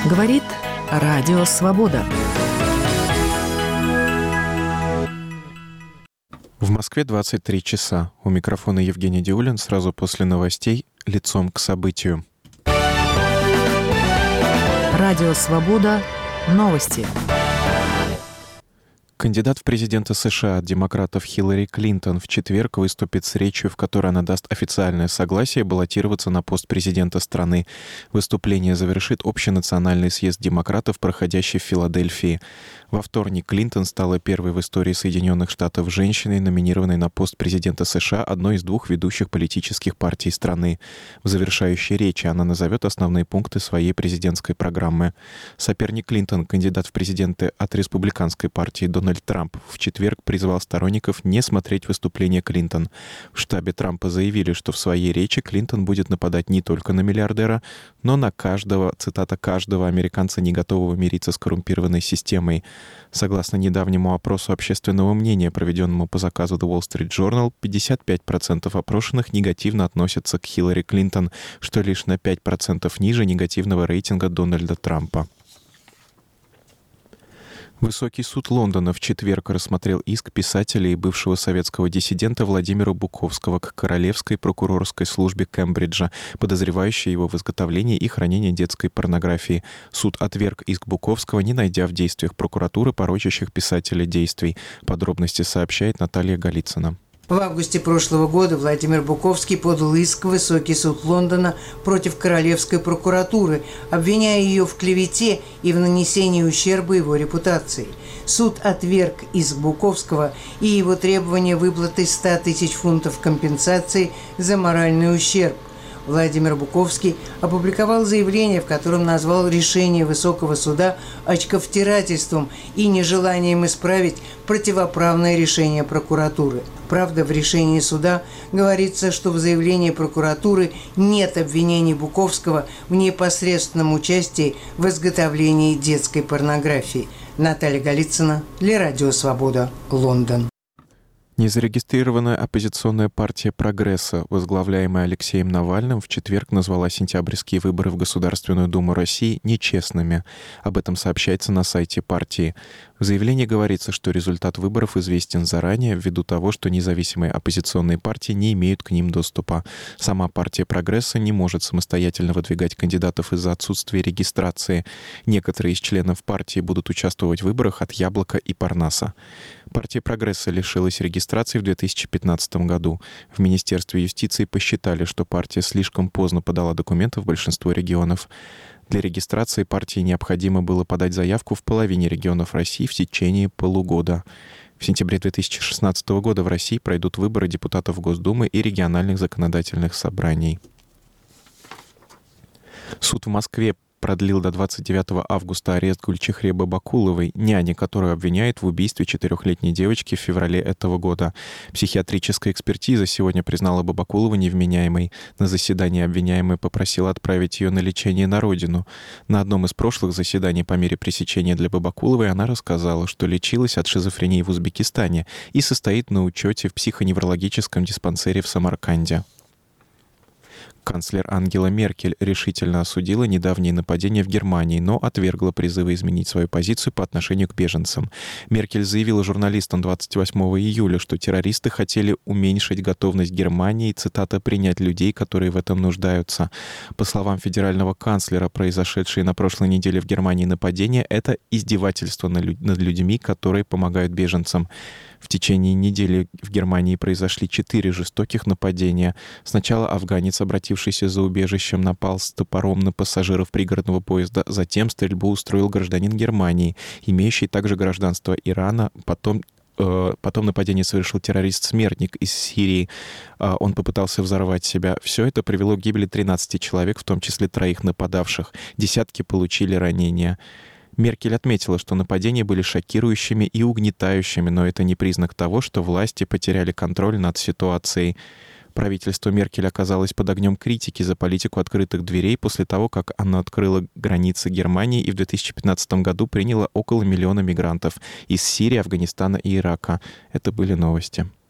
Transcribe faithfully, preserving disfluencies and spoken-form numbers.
Говорит Радио Свобода. В Москве двадцать три часа. У микрофона Евгений Диулин. Сразу после новостей «Лицом к событию». Радио Свобода. Новости. Кандидат в президенты США от демократов Хиллари Клинтон в четверг выступит с речью, в которой она даст официальное согласие баллотироваться на пост президента страны. Выступление завершит общенациональный съезд демократов, проходящий в Филадельфии. Во вторник Клинтон стала первой в истории Соединенных Штатов женщиной, номинированной на пост президента США одной из двух ведущих политических партий страны. В завершающей речи она назовет основные пункты своей президентской программы. Соперник Клинтон, кандидат в президенты от республиканской партии Дональд Трамп, в четверг призвал сторонников не смотреть выступление Клинтон. В штабе Трампа заявили, что в своей речи Клинтон будет нападать не только на миллиардера, но на каждого, цитата, «каждого американца, не готового мириться с коррумпированной системой». Согласно недавнему опросу общественного мнения, проведенному по заказу The Wall Street Journal, пятьдесят пять процентов опрошенных негативно относятся к Хиллари Клинтон, что лишь на пять процентов ниже негативного рейтинга Дональда Трампа. Высокий суд Лондона в четверг рассмотрел иск писателя и бывшего советского диссидента Владимира Буковского к Королевской прокурорской службе Кембриджа, подозревающей его в изготовлении и хранении детской порнографии. Суд отверг иск Буковского, не найдя в действиях прокуратуры порочащих писателя действий. Подробности сообщает Наталья Голицына. В августе прошлого года Владимир Буковский подал иск в Высокий суд Лондона против Королевской прокуратуры, обвиняя ее в клевете и в нанесении ущерба его репутации. Суд отверг иск Буковского и его требование выплаты ста тысяч фунтов компенсации за моральный ущерб. Владимир Буковский опубликовал заявление, в котором назвал решение Высокого суда очковтирательством и нежеланием исправить противоправное решение прокуратуры. Правда, в решении суда говорится, что в заявлении прокуратуры нет обвинений Буковского в непосредственном участии в изготовлении детской порнографии. Наталья Голицына для Радио Свобода, Лондон. Незарегистрированная оппозиционная партия «Прогресса», возглавляемая Алексеем Навальным, в четверг назвала сентябрьские выборы в Государственную Думу России нечестными. Об этом сообщается на сайте партии. В заявлении говорится, что результат выборов известен заранее ввиду того, что независимые оппозиционные партии не имеют к ним доступа. Сама партия «Прогресса» не может самостоятельно выдвигать кандидатов из-за отсутствия регистрации. Некоторые из членов партии будут участвовать в выборах от «Яблока» и «Парнаса». Партия «Прогресса» лишилась регистрации в две тысячи пятнадцатом году. В Министерстве юстиции посчитали, что партия слишком поздно подала документы в большинство регионов. Для регистрации партии необходимо было подать заявку в половине регионов России в течение полугода. В сентябре две тысячи шестнадцатого года в России пройдут выборы депутатов Госдумы и региональных законодательных собраний. Суд в Москве продлил до двадцать девятого августа арест Гульчехре Бабакуловой, няни, которую обвиняют в убийстве четырехлетней девочки в феврале этого года. Психиатрическая экспертиза сегодня признала Бабакулову невменяемой. На заседании обвиняемая попросила отправить ее на лечение на родину. На одном из прошлых заседаний по мере пресечения для Бабакуловой она рассказала, что лечилась от шизофрении в Узбекистане и состоит на учете в психоневрологическом диспансере в Самарканде. Канцлер Ангела Меркель решительно осудила недавние нападения в Германии, но отвергла призывы изменить свою позицию по отношению к беженцам. Меркель заявила журналистам двадцать восьмого июля, что террористы хотели уменьшить готовность Германии, цитата, «принять людей, которые в этом нуждаются». По словам федерального канцлера, произошедшие на прошлой неделе в Германии нападения — это издевательство над людьми, которые помогают беженцам. В течение недели в Германии произошли четыре жестоких нападения. Сначала афганец, обратившийся за убежищем, напал с топором на пассажиров пригородного поезда. Затем стрельбу устроил гражданин Германии, имеющий также гражданство Ирана. Потом Потом нападение совершил террорист-смертник из Сирии. Он попытался взорвать себя. Все это привело к гибели тринадцати человек, в том числе троих нападавших. Десятки получили ранения. Меркель отметила, что нападения были шокирующими и угнетающими, но это не признак того, что власти потеряли контроль над ситуацией. Правительство Меркель оказалось под огнем критики за политику открытых дверей после того, как оно открыло границы Германии и в две тысячи пятнадцатом году приняло около миллиона мигрантов из Сирии, Афганистана и Ирака. Это были новости.